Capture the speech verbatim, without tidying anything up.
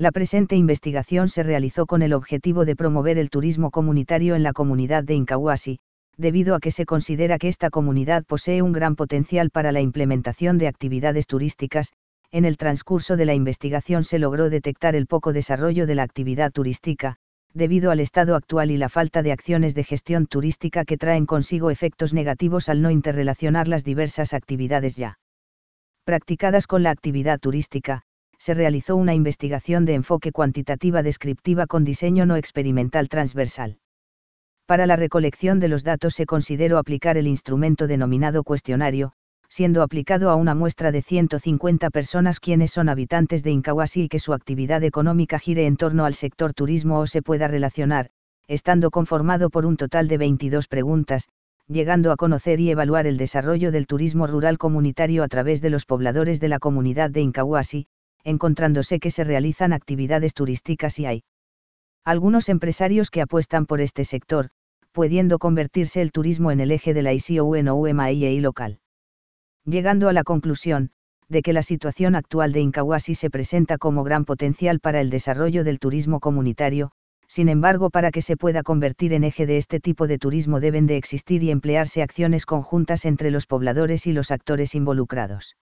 La presente investigación se realizó con el objetivo de promover el turismo comunitario en la comunidad de Incahuasi, debido a que se considera que esta comunidad posee un gran potencial para la implementación de actividades turísticas. En el transcurso de la investigación se logró detectar el poco desarrollo de la actividad turística, debido al estado actual y la falta de acciones de gestión turística que traen consigo efectos negativos al no interrelacionar las diversas actividades ya practicadas con la actividad turística. Se realizó una investigación de enfoque cuantitativa descriptiva con diseño no experimental transversal. Para la recolección de los datos se consideró aplicar el instrumento denominado cuestionario, siendo aplicado a una muestra de ciento cincuenta personas quienes son habitantes de Incahuasi y que su actividad económica gire en torno al sector turismo o se pueda relacionar, estando conformado por un total de veintidós preguntas, llegando a conocer y evaluar el desarrollo del turismo rural comunitario a través de los pobladores de la comunidad de Incahuasi, encontrándose que se realizan actividades turísticas y hay algunos empresarios que apuestan por este sector, pudiendo convertirse el turismo en el eje de la I C O U N O U M A I E I local. Llegando a la conclusión, de que la situación actual de Incahuasi se presenta como gran potencial para el desarrollo del turismo comunitario. Sin embargo, para que se pueda convertir en eje de este tipo de turismo deben de existir y emplearse acciones conjuntas entre los pobladores y los actores involucrados.